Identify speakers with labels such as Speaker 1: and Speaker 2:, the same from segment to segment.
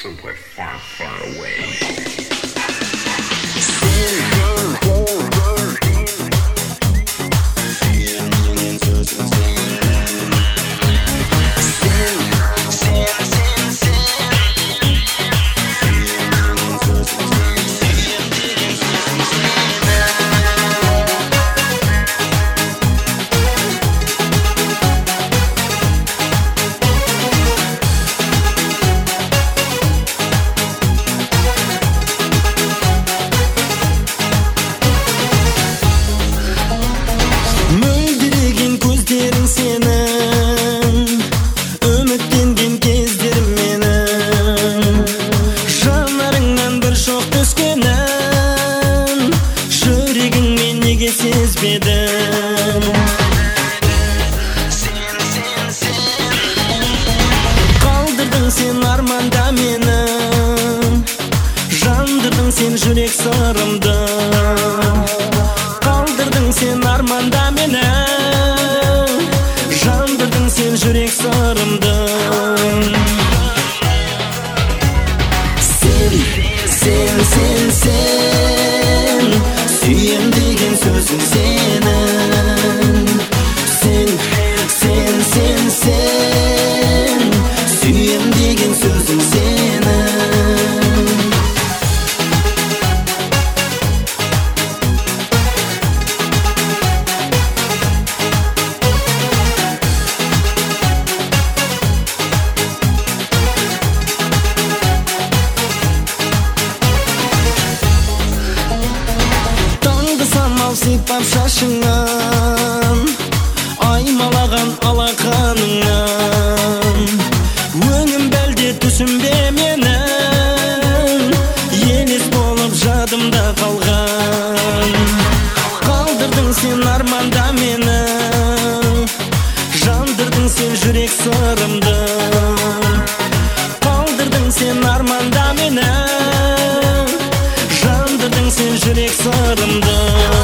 Speaker 1: Someplace far, far away.
Speaker 2: Kaldırdın sen armanda meni, jandırdın sen жүрек сырымды. Kaldırdın sen armanda meni, jandırdın sen жүрек сырымды. Sen sүйем деген сөзің сенің. Sen sүйем деген сөзің сенің. Сипап шашыңнан, аймалаған алақаныңнан, өңім бәлде түсімде менің, елес болып жадымда қалған. Қалдырдың сен арманда мені, жандырдың сен жүрек сырымды. Қалдырдың сен арманда мені, жандырдың сен жүрек сырымды.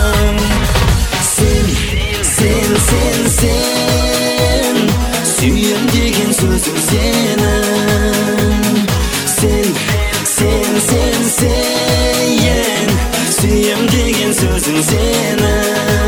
Speaker 2: Sen sүйем деген сөзің сенің. Sen sүйем деген сөзің сенің.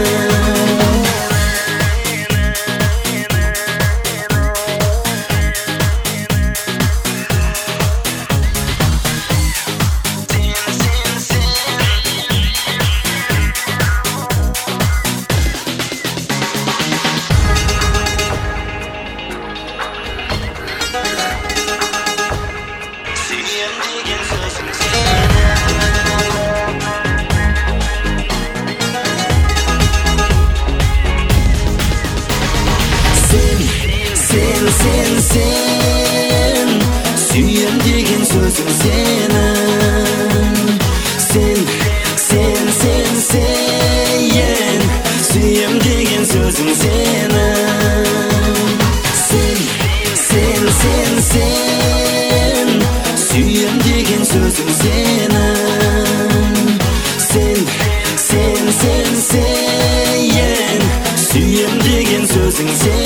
Speaker 2: Sen sүйем деген сөзің сенің. Sen sүйем деген сөзің сенің. Sen sүйем деген сөзің сенің. Sen сүйем деген сөзің сенің.